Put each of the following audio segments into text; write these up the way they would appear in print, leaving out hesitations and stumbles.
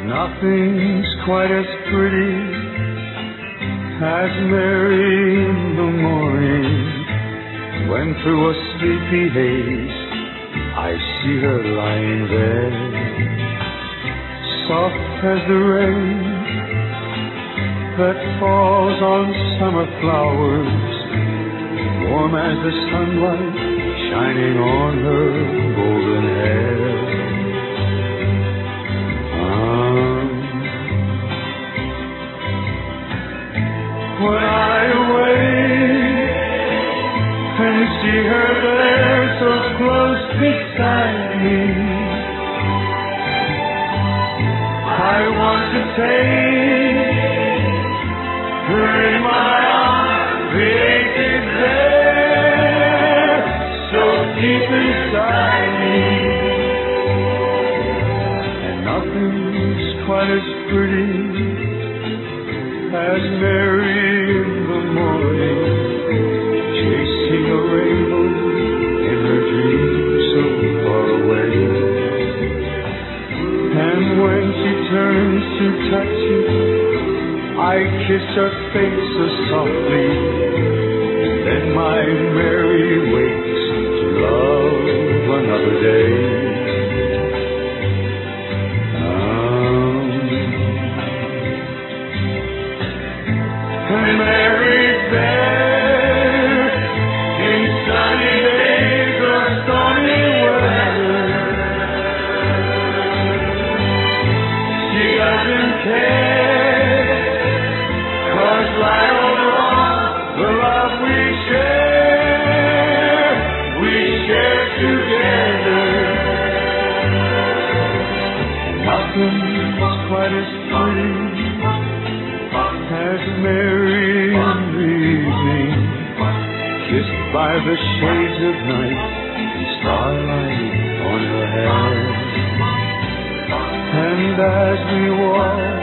Nothing's quite as pretty as Mary in the morning, when through a sleepy haze I see her lying there, soft as the rain that falls on summer flowers, warm as the sunlight shining on her golden hair. When I awake and see her there so close beside me, I want to take her in my arms, the ache is there, so deep inside me, and nothing's quite as pretty as Mary in the morning, chasing a rainbow in her dreams so far away. And when she turns to touch it, I kiss her face so softly, and then my Mary wakes to love another day. And Mary's there in sunny days or stormy weather. She doesn't care, 'cause right or wrong, the love we share together. Nothing's quite as pretty as Mary in the evening, kissed by the shades of night and starlight on her hair. And as we walk,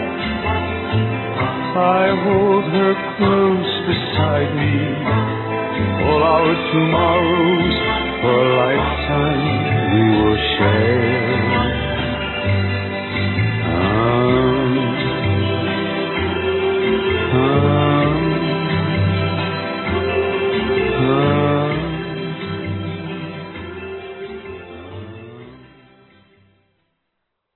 I hold her close beside me, all our tomorrows for a lifetime we will share.